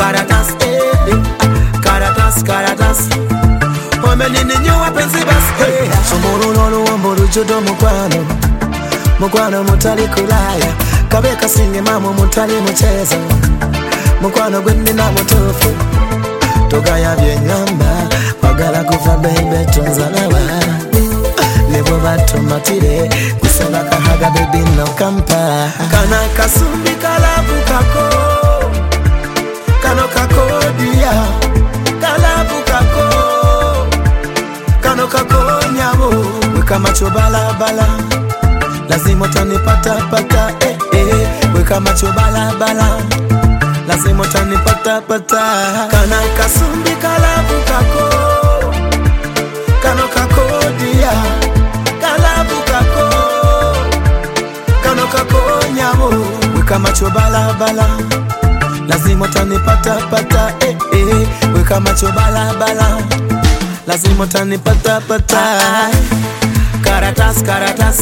Caratas, Caratas, Caratas. Omenini nyuwa penzi basi. Somoro nolo wambolu judo mukwano. Mukwano mutali kulaya. Kabeka singe mamo mutali mucheza. Mukwano gwende na mutofu. Togaya byenyamba. Wagala kufa bebe tunzalawa. Lebo bato matire. Kusela kahaga baby no kampa. Kana kasumbi kalabu kako. Kano kako dia. Kalabu kako. Kano kako nyabo. Weka macho bala bala. Lazima utanipata pata weka macho bala bala. Lazima utanipata pata. Kana kasumbi kalabu kako. Kano kako dia. Kalabu kako. Kano kako nyamo. Weka macho bala bala. Lazima utanipata pata weka macho bala bala. Lazima utanipata pata. Caratas, Caratas.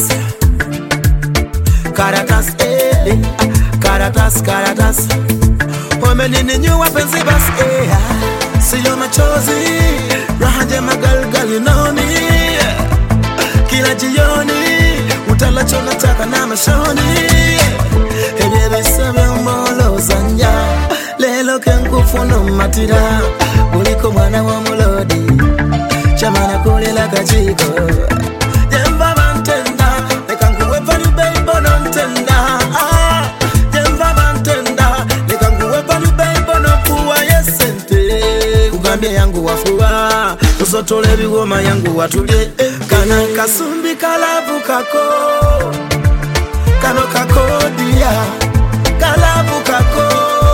Caratas, Caratas, Caratas. Omenini nyuwa penzi basi. Siyo machozi. Rahaja magalgali noni. Kila jioni. Utalacho nataka na mashoni. Ebebe sabe umolo zanja. Lelo kenkufuno matira. Uliko mwana wa mulodi. Chamana kulela kajiko. Jemba bantenda. Nekanguwe pali beibo nontenda. Jemba bantenda. Nekanguwe pali beibo nopuwa yesente. Kugambia yangu wafuwa. Usotole bigoma yangu watule. Kana kasumbi kalabu kako. Kano kako dia. Kalabu kako.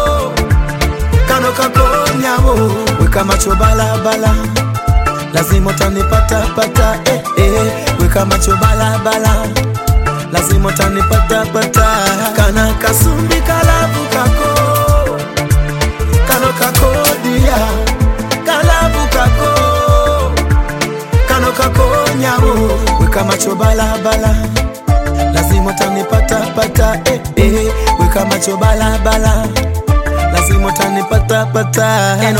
Kano kako nyamo. Weka macho bala bala. Lazima utanipata pata weka macho bala bala. Lazima utanipata pata. Kana kasumbi kalabu kako. Kano kako dia. Kalabu kako. Kano kako nyamo. Weka macho bala bala. Lazima utanipata pata weka macho bala bala. Lazima utanipata pata. Eno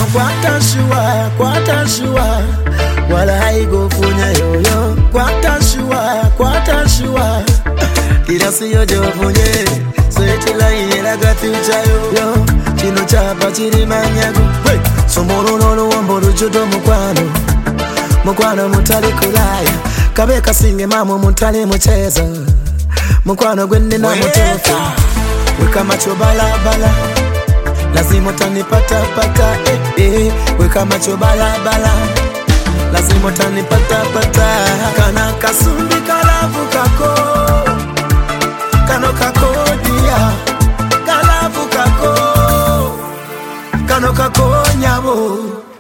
kwata shua. Wala haigo funya yoyo. Kwata shua. Kila siyo jofunye. Sweti la inela gati uchayo. Chino chapa chiri manyago. Somoro nolo wambolu judo mukwano. Mukwano mutali kulaya. Kabeka singe mamo mutali mucheza. Mukwano gwende na mutofu. Weka macho bala bala. Lazima utanipata pata weka macho bala bala. Lazima utanipata pata. Kana kasumbi kalabu kako. Kano kako dia. Kalabu kako. Kano kako nyamo.